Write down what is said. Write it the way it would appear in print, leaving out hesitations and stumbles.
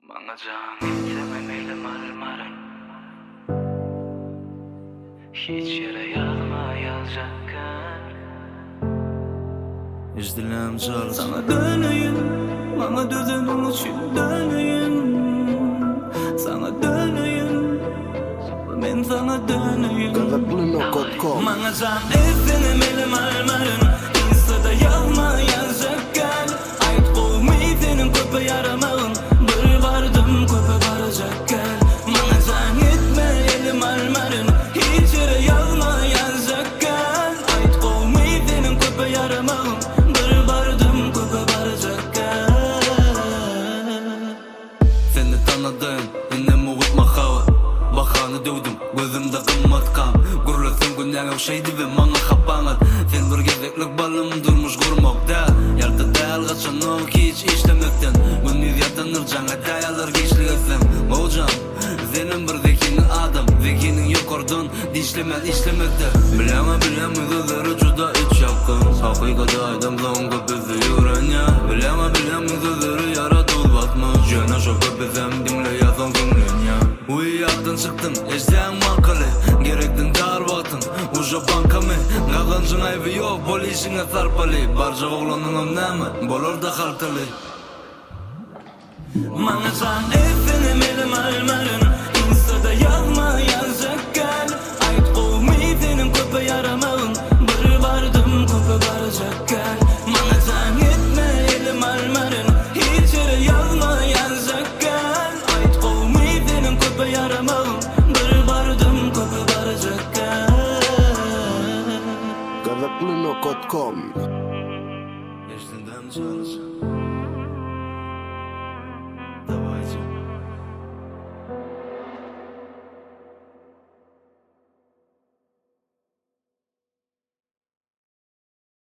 Bana can etmemeyle marmarın. Hiç yere yağmayacakken İzdilen çağır sana döneyim, bana düzenim için döneyim. Sana döneyim, ben sana döneyim. Bana can etmemeyle marmarın. İnstada yağmayacakken ait kovmayı köpe yaramağın. Bir vardım köpe varacakken bana can etmeyle marmarın. Hiç yere yağmayacakken ait kovmayı köpe yaramağın. Bir vardım köpe varacakken. Seni tanıdın, innem uğutma hava. Bakanı dövdüm, gözümde kımmat kan. Gurlasın günlerine o şeydi ve bana kapanat. Sen bir gezeklik balım durmuş kurmakta. Yardı değil kaçanok hiç işlemekten. Gündüz yatanır canı dayalar geçliyorsun. Hocam, senin bir zekinin adam. Zekinin yok ordun, dişlemez işlemekte. Bileme sözleri juda iç yakın. Hakikati aydım zonga bizi yüren ya. Bileme sözleri yaratıl batmış. Jana şoka bizem dinle yazan günlün ya. Uyuyatın çıktın, eşden markalı. Gerektin dar vaktın, uca banka mı? Kalancın ayıbı yok, polisine sarpalı. Barca oğlanın ömnemi, bolor da haltalı. Bana can etmemeyle marmarın. İnstada yağmayacakken ait kovmayı köpe yaramağın. Bir vardım köpe varacakken bana can etmeyle marmarın. Hiç yere yağmayacakken ait kovmayı köpe yaramağın. Bir vardım köpe varacakken. Kazaklıno.com İzdilen çağır